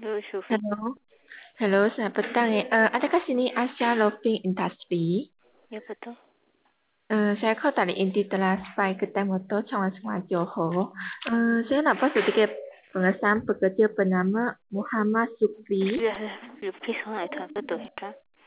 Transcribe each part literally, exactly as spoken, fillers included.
Hello, Syufi. Halo, halo, selamat petang ya. Eh, adakah sini Asia Loving Industry? Ya, betul. Eh, saya call dari Inti telah sampai kedai motor Changsha Johor. Eh, saya nampak sedikit pengesahan pekerja bernama Muhammad Supri. Ya, ya, Syufi sana itu betul kan?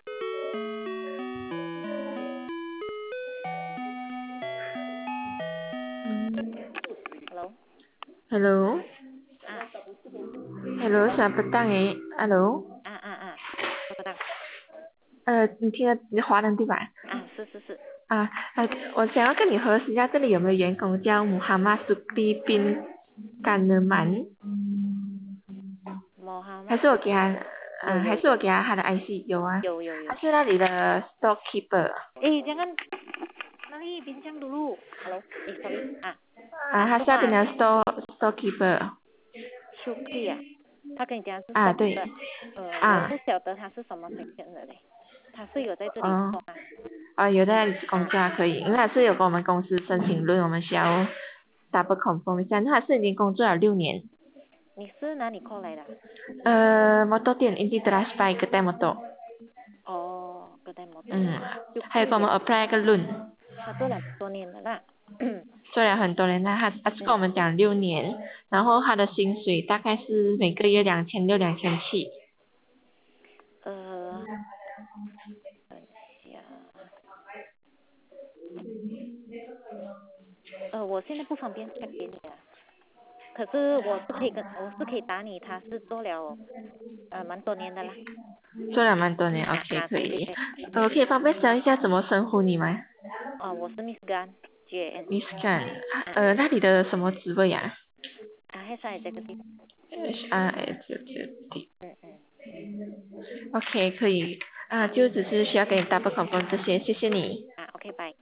Halo. Hello, Ah, hello, 上不当诶，hello， 啊啊啊，怎么的？ 呃，你听得你华人对吧？ 啊，是是是。 啊，呃，我想要跟你核实一下，这里有没有员工叫 Muhammad Supri bin Kaneman？还 Muhammad 是我给他，嗯，还是我有有有给他他的 I C 有啊， 有有有。 他是那里的 storekeeper。 Eh, jangan mari bincang dulu. Halo. Eh, sorry. Ah, 啊， 啊， 他是那边说话。 的 store storekeeper。 Syukri 啊，他跟你讲是啊，对， stock 呃，我啊， 不晓得他是什么推荐的嘞。他是有在这里哦， 做吗？ 啊，有在工啊， 作可以，因为他是有跟我们公司申请论，我们需要 double confirm 一下，那他是已经工作了六年。 你是哪里过来的？ 呃，motor 店 Inti Trust by kedai motor。 哦，格代摩托。 嗯，还有 Syukri 给我们 apply 个论， 他做了多年了啦。 做了很多年，那他他是跟我们讲六年，然后他的薪水大概是每个月两千六、两千七。 呃，等一下，呃，我现在不方便 check 给你啊，可是我是可以跟，我是可以打你，他是做了呃蛮多年的啦。 做了蛮多年啊 ，OK 啊， 可以。 对对对。 呃，可以方便知道一下怎么称呼你吗啊，我是 Miss Gan，J N。 ？Miss Gan， 啊呃，那你的什么职位啊啊，还在这个地方。 ？H R S D。 嗯嗯。 OK 可以，啊，就只是需要给你 double confirm 这些，谢谢你。 啊，OK，拜。